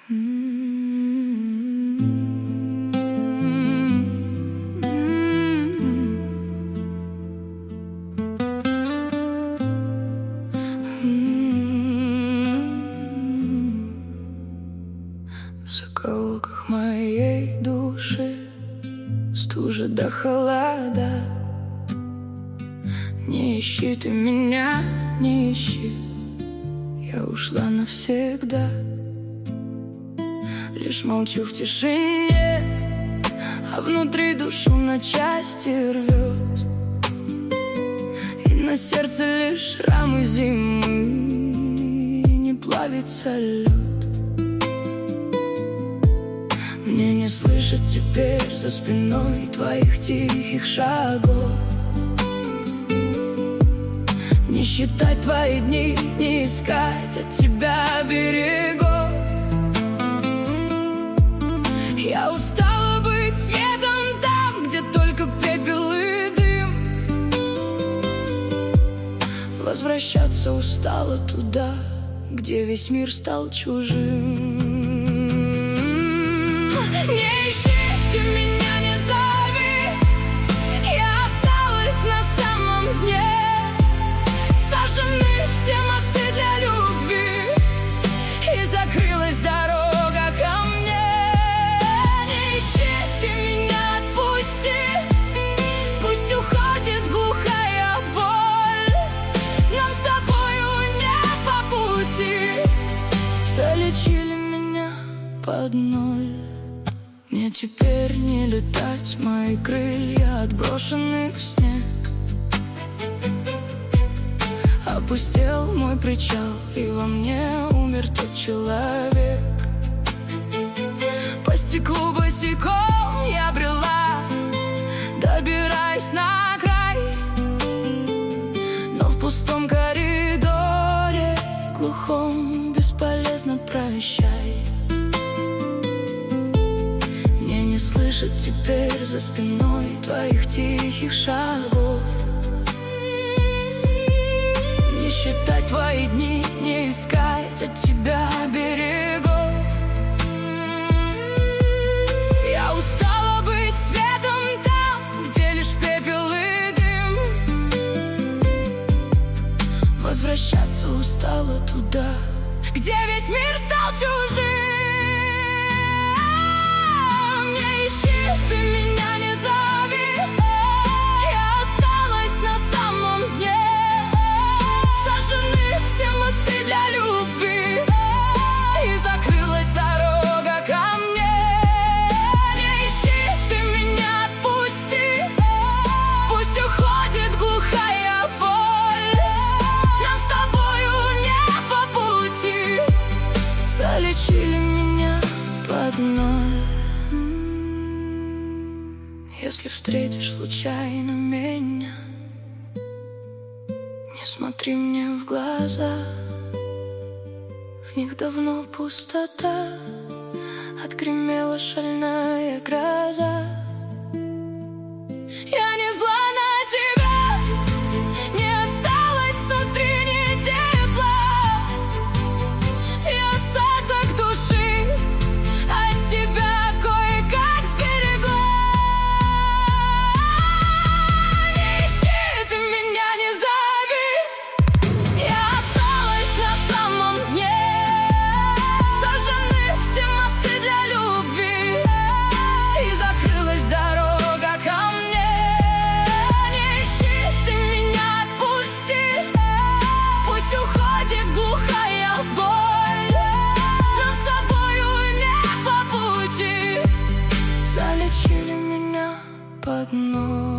В закоулках моей души стужа до холода. Не ищи ты меня, не ищи, я ушла навсегда. Лишь молчу в тишине, а внутри душу на части рвет. И на сердце лишь шрамы зимы, не плавится лед. Мне не слышать теперь за спиной твоих тихих шагов, не считать твои дни, не искать от тебя берегов. Я устала быть светом там, где только пепел и дым. Возвращаться устала туда, где весь мир стал чужим. Не ищи ты меня, не зови, я осталась на самом дне. Сожжены все мосты для любви, и закрылась дорога ко мне. Не ищи ты меня, отпусти, пусть уходит глухая боль. Нам с тобою не по пути, залечили меня под ноль. Мне теперь не летать, мои крылья отброшены в снег. Опустел мой причал, и во мне умер тот человек. По стеклу босиком я брела, добираясь на край, но в пустом коридоре глухом бесполезно прощай. Мне не слышать теперь за спиной твоих тихих шагов, не считать твои дни, не искать от тебя берегов. Я устала быть светом там, где лишь пепел и дым. Возвращаться устала туда, где весь мир стал чужим. Не ищи ты меня, не зови, я осталась на самом дне. Сожжены все мосты для любви, и закрылась дорога ко мне. Не ищи ты меня, отпусти, пусть уходит глухая боль. Нам с тобою не по пути, залечили меня под ноль. Если встретишь случайно меня, не смотри мне в глаза, в них давно пустота, отгремела шальная гроза. Я не зла на тебя, не осталось внутри ни тепла, и остаток души от тебя кое-как сберегла. Не ищи ты меня, не зови, я осталась на самом дне. Сожжены все мосты для любви, и закрылась дорога ко мне. Не ищи ты меня, отпусти, пусть уходит глухая боль. Нам с тобою не по пути, залечили меня под ноль.